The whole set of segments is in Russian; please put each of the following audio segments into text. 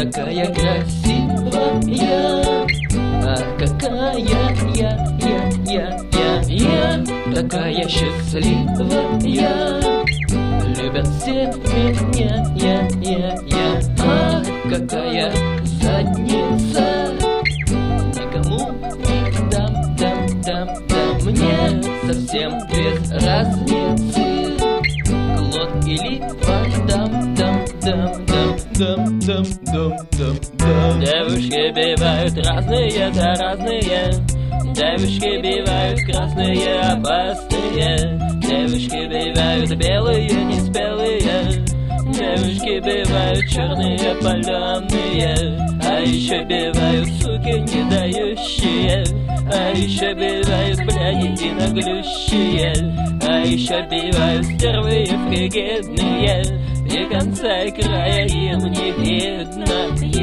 такая красивая, ах, какая я такая счастливая, любят все меня, ах, какая задница, никому не дам, мне совсем без разницы, Клод или Ван Дам. Девушки бывают разные, да разные. Девушки бывают красные, опасные. Девушки бывают белые, неспелые. Девушки бывают черные, паленые. А еще бывают суки не дающие. А еще бывают бляди и наглющие. А еще бывают стервы фригидные. И конца и края им не видно.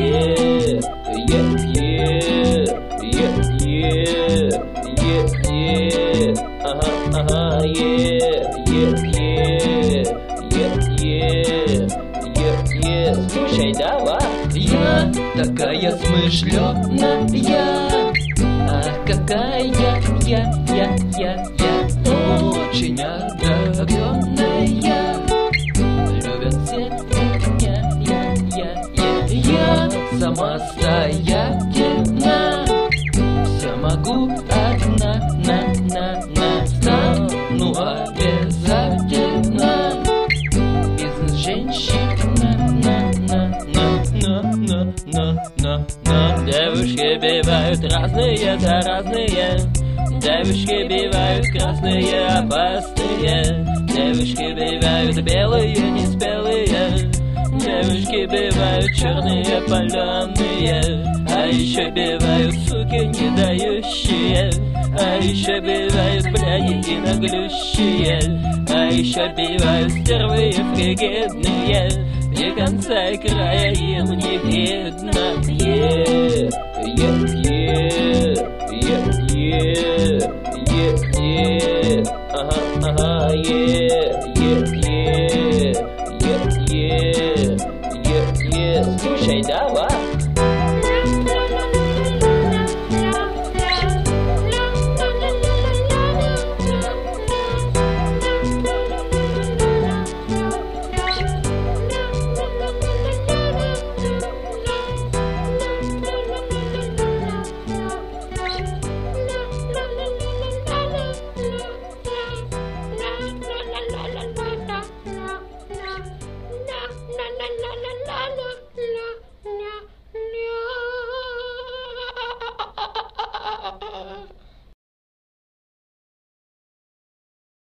Слушай, давай. Я такая смышленая, ах, какая я очень одаренная. Любят все меня, я самостоятельна, все могу одна, стану обязательно бизнес-женщина, Девушки бывают разные, да разные. Девушки бывают красные, опасные. Девушки бывают белые, неспелые. Девушки бывают черные, паленые. А еще бывают суки не дающие. А еще бывают бляди и наглющие. А еще бывают стервы фригидные. И конца и края им не видно. Слушай, давай.